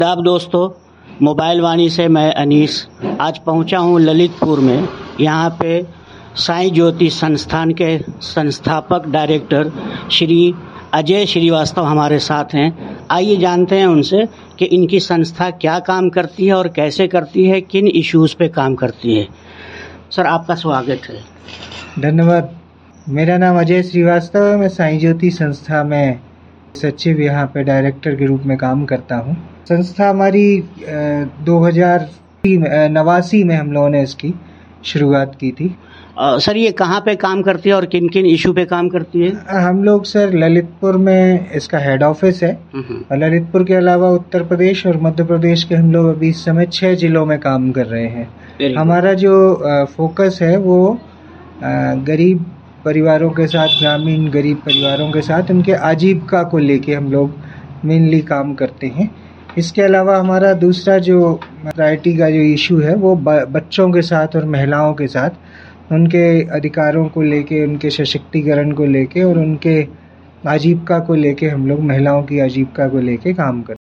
आदाब दोस्तों, मोबाइल वाणी से मैं अनीस आज पहुंचा हूं ललितपुर में। यहां पे साईं ज्योति संस्थान के संस्थापक डायरेक्टर श्री अजय श्रीवास्तव हमारे साथ हैं। आइए जानते हैं उनसे कि इनकी संस्था क्या काम करती है और कैसे करती है, किन इश्यूज पे काम करती है। सर, आपका स्वागत है। धन्यवाद। मेरा नाम अजय श्रीवास्तव है। मैं साईं ज्योति संस्था में सचिव यहाँ पे डायरेक्टर के रूप में काम करता हूँ। संस्था हमारी 1989 में हम लोगों ने इसकी शुरुआत की थी। सर, ये कहाँ पे काम करती है और किन किन इशू पे काम करती है? हम लोग सर ललितपुर में इसका हेड ऑफिस है और ललितपुर के अलावा उत्तर प्रदेश और मध्य प्रदेश के हम लोग अभी इस समय 6 जिलों में काम कर रहे हैं। हमारा जो फोकस है वो गरीब परिवारों के साथ, ग्रामीण गरीब परिवारों के साथ उनके आजीविका को लेके हम लोग मेनली काम करते हैं। इसके अलावा हमारा दूसरा जो प्रायोरिटी का जो इशू है वो बच्चों के साथ और महिलाओं के साथ उनके अधिकारों को लेके, उनके सशक्तिकरण को लेके और उनके आजीविका को लेके हम लोग महिलाओं की आजीविका को लेके काम करते हैं।